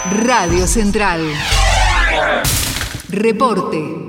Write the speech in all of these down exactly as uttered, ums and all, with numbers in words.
Radio Central. Reporte.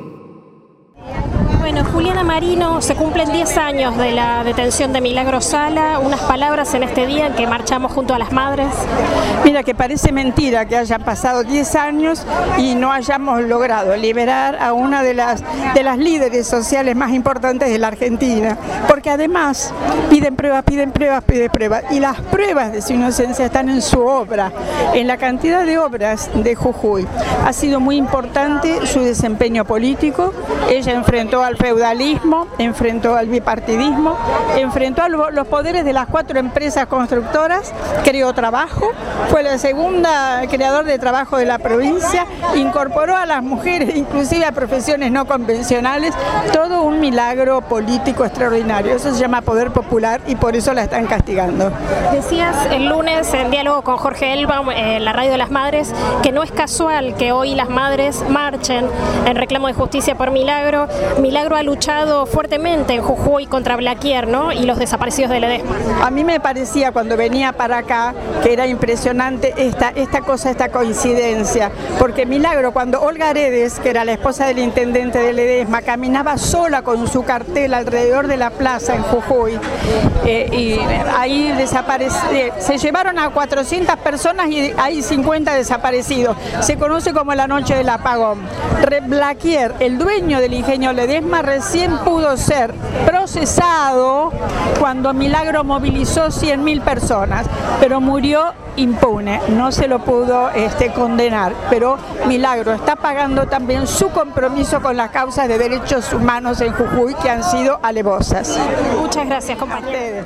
Bueno, Juliana Marino, se cumplen diez años de la detención de Milagro Sala. Unas palabras en este día en que marchamos junto a las madres. Mira, que parece mentira que hayan pasado diez años y no hayamos logrado liberar a una de las, de las líderes sociales más importantes de la Argentina, porque además piden pruebas, piden pruebas, piden pruebas, y las pruebas de su inocencia están en su obra, en la cantidad de obras de Jujuy. Ha sido muy importante su desempeño político. Ella enfrentó al feudalismo, enfrentó al bipartidismo, enfrentó a los poderes de las cuatro empresas constructoras, creó trabajo, fue la segunda creador de trabajo de la provincia, incorporó a las mujeres, inclusive a profesiones no convencionales, todo un milagro político extraordinario. Eso se llama poder popular y por eso la están castigando. Decías el lunes en diálogo con Jorge Elba en la Radio de las Madres que no es casual que hoy las madres marchen en reclamo de justicia por Milagro. Milagro ha luchado fuertemente en Jujuy contra Blaquier, ¿no? Y los desaparecidos de Ledesma. A mí me parecía cuando venía para acá que era impresionante esta, esta cosa, esta coincidencia, porque Milagro, cuando Olga Aredes, que era la esposa del intendente de Ledesma, caminaba sola con su cartel alrededor de la plaza en Jujuy, eh, y ahí desapareció, se llevaron a cuatrocientas personas y hay cincuenta desaparecidos. Se conoce como la noche del apagón. Blaquier, el dueño del ingenio Ledesma, recién pudo ser procesado cuando Milagro movilizó cien mil personas, pero murió impune, no se lo pudo este, condenar, pero Milagro está pagando también su compromiso con las causas de derechos humanos en Jujuy que han sido alevosas. Muchas gracias, compañeros.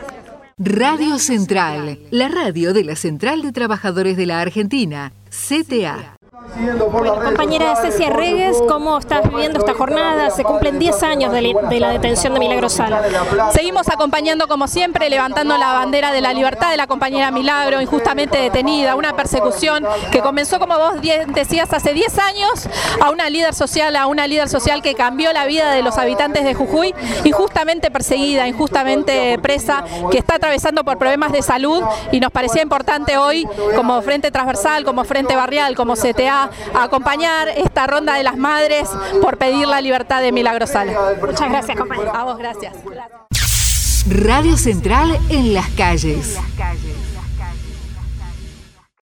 Radio Central, la radio de la Central de Trabajadores de la Argentina, C T A. Bueno, compañera Cecia Regues, ¿cómo estás viviendo esta jornada? Se cumplen diez años de, de la detención de Milagro Sala. Seguimos acompañando como siempre, levantando la bandera de la libertad de la compañera Milagro, injustamente detenida, una persecución que comenzó, como vos decías, hace diez años, a una líder social, a una líder social que cambió la vida de los habitantes de Jujuy, injustamente perseguida, injustamente presa, que está atravesando por problemas de salud, y nos parecía importante hoy, como Frente Transversal, como Frente Barrial, como C T A, a acompañar esta ronda de las madres por pedir la libertad de Milagro Sala. Muchas gracias, compañero. A vos, gracias. Radio Central en las calles.